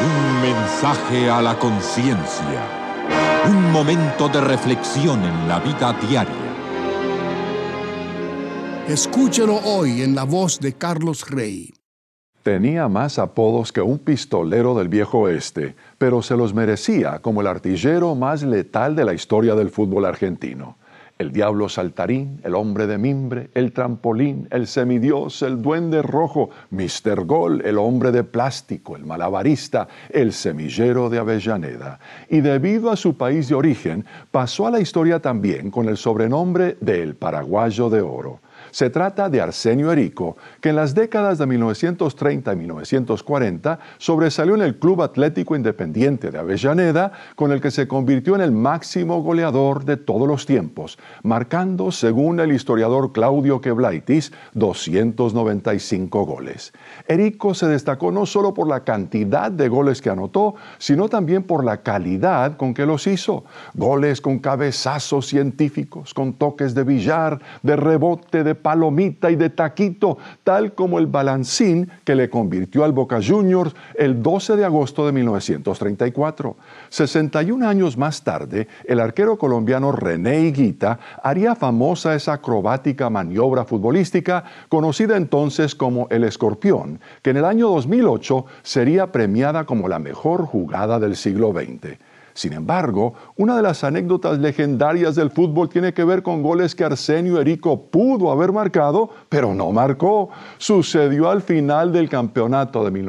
Un mensaje a la conciencia. Un momento de reflexión en la vida diaria. Escúchelo hoy en la voz de Carlos Rey. Tenía más apodos que un pistolero del viejo oeste, pero se los merecía como el artillero más letal de la historia del fútbol argentino. El Diablo Saltarín, el Hombre de Mimbre, el Trampolín, el Semidios, el Duende Rojo, Mr. Gol, el Hombre de Plástico, el Malabarista, el Semillero de Avellaneda. Y debido a su país de origen, pasó a la historia también con el sobrenombre de El Paraguayo de Oro. Se trata de Arsenio Erico, que en las décadas de 1930 y 1940 sobresalió en el Club Atlético Independiente de Avellaneda, con el que se convirtió en el máximo goleador de todos los tiempos, marcando, según el historiador Claudio Queblaitis, 295 goles. Erico se destacó no solo por la cantidad de goles que anotó, sino también por la calidad con que los hizo. Goles con cabezazos científicos, con toques de billar, de rebote, de palomita y de taquito, tal como el balancín que le convirtió al Boca Juniors el 12 de agosto de 1934. 61 años más tarde, el arquero colombiano René Higuita haría famosa esa acrobática maniobra futbolística conocida entonces como el escorpión, que en el año 2008 sería premiada como la mejor jugada del siglo XX. Sin embargo, una de las anécdotas legendarias del fútbol tiene que ver con goles que Arsenio Erico pudo haber marcado, pero no marcó. Sucedió al final del campeonato de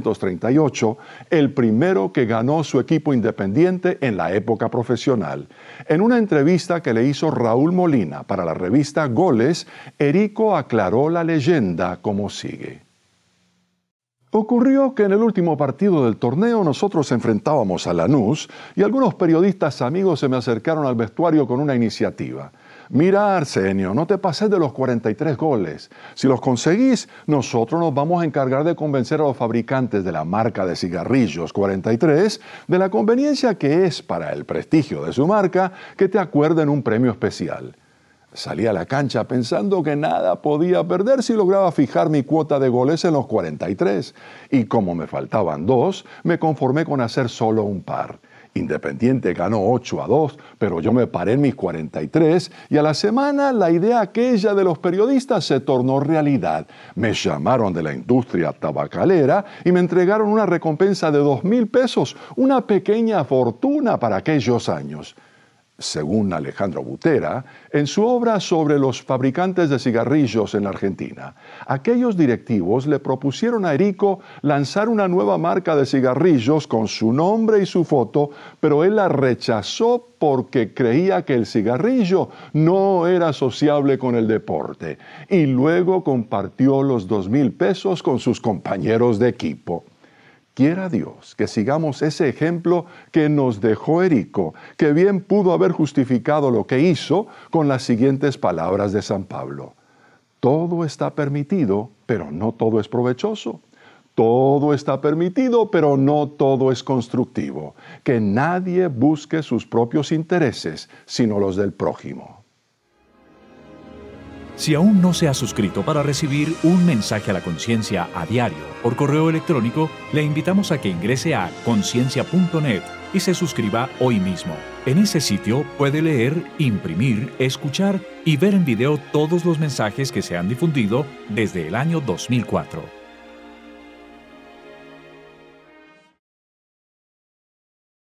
1938, el primero que ganó su equipo Independiente en la época profesional. En una entrevista que le hizo Raúl Molina para la revista Goles, Erico aclaró la leyenda como sigue. Ocurrió que en el último partido del torneo nosotros enfrentábamos a Lanús y algunos periodistas amigos se me acercaron al vestuario con una iniciativa. Mira, Arsenio, no te pases de los 43 goles. Si los conseguís, nosotros nos vamos a encargar de convencer a los fabricantes de la marca de cigarrillos 43 de la conveniencia que es para el prestigio de su marca que te acuerden un premio especial. Salí a la cancha pensando que nada podía perder si lograba fijar mi cuota de goles en los 43. Y como me faltaban 2, me conformé con hacer solo un par. Independiente ganó 8-2, pero yo me paré en mis 43 y a la semana la idea aquella de los periodistas se tornó realidad. Me llamaron de la industria tabacalera y me entregaron una recompensa de 2.000 pesos, una pequeña fortuna para aquellos años. Según Alejandro Butera, en su obra sobre los fabricantes de cigarrillos en la Argentina, aquellos directivos le propusieron a Erico lanzar una nueva marca de cigarrillos con su nombre y su foto, pero él la rechazó porque creía que el cigarrillo no era asociable con el deporte, y luego compartió los 2.000 pesos con sus compañeros de equipo. Quiera Dios que sigamos ese ejemplo que nos dejó Erico, que bien pudo haber justificado lo que hizo con las siguientes palabras de San Pablo. Todo está permitido, pero no todo es provechoso. Todo está permitido, pero no todo es constructivo. Que nadie busque sus propios intereses, sino los del prójimo. Si aún no se ha suscrito para recibir un mensaje a la conciencia a diario por correo electrónico, le invitamos a que ingrese a conciencia.net y se suscriba hoy mismo. En ese sitio puede leer, imprimir, escuchar y ver en video todos los mensajes que se han difundido desde el año 2004.